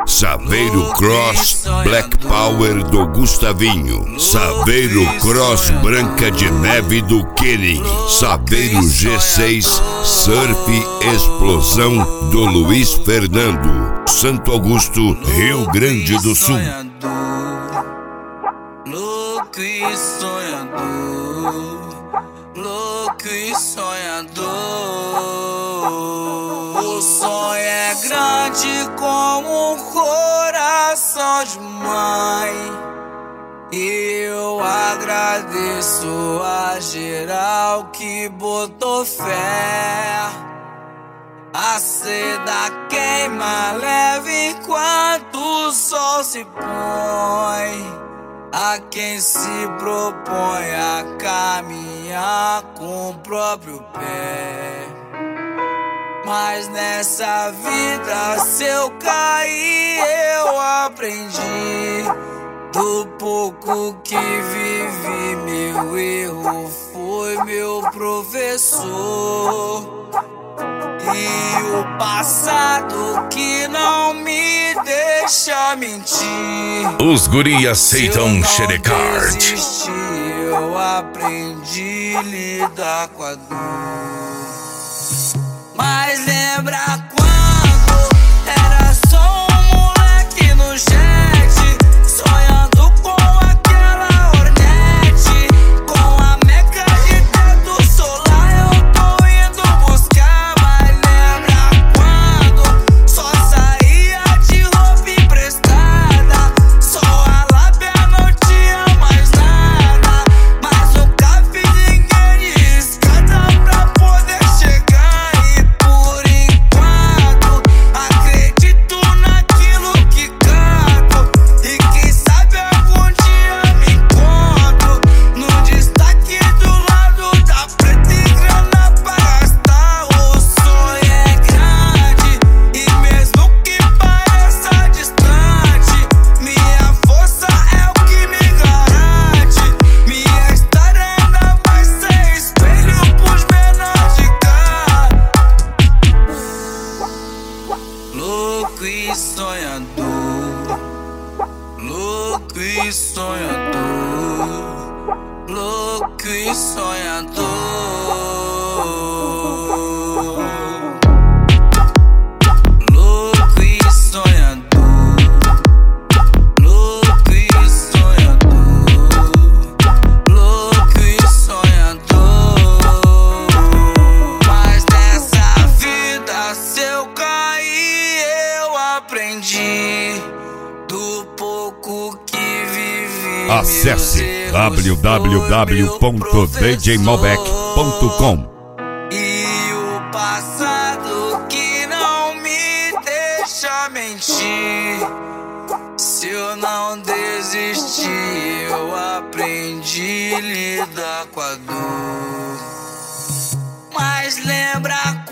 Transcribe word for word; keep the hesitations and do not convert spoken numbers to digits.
Saveiro Cross Black Power do Gustavinho, Saveiro Cross Branca de Neve do Kenning, Saveiro G seis Surf Explosão do Luiz Fernando, Santo Augusto, Rio Grande do Sul. Louco e sonhador, louco e sonhador. O sonho é grande como um coração de mãe. E eu agradeço a geral que botou fé. A seda queima leve enquanto o sol se põe. A quem se propõe a caminhar com o próprio pé. Mas nessa vida, se eu cair, eu aprendi. Do pouco que vivi, meu erro foi meu professor. E o passado que não me deixa mentir. Os guri aceitam Xerecard. Eu aprendi a lidar com a dor. Mas lembra quando era só um moleque no jet, sonhando com aquela Hornet, com a meca de teto solar eu tô indo buscar. Mas lembra quando só saía de roupa emprestada, só a lábia não tinha mais nada, mas nunca fiz ninguém de escada pra poder chegar. Louco e sonhador, louco e sonhador, louco e sonhador. Louco e sonhador, louco e sonhador, louco e sonhador. Mas nessa vida, se eu cair, aprendi do pouco que vivi. Acesse w w w ponto d j malbec ponto com. E o passado que não me deixa mentir. Se eu não desistir, eu aprendi a lidar com a dor. Mas lembra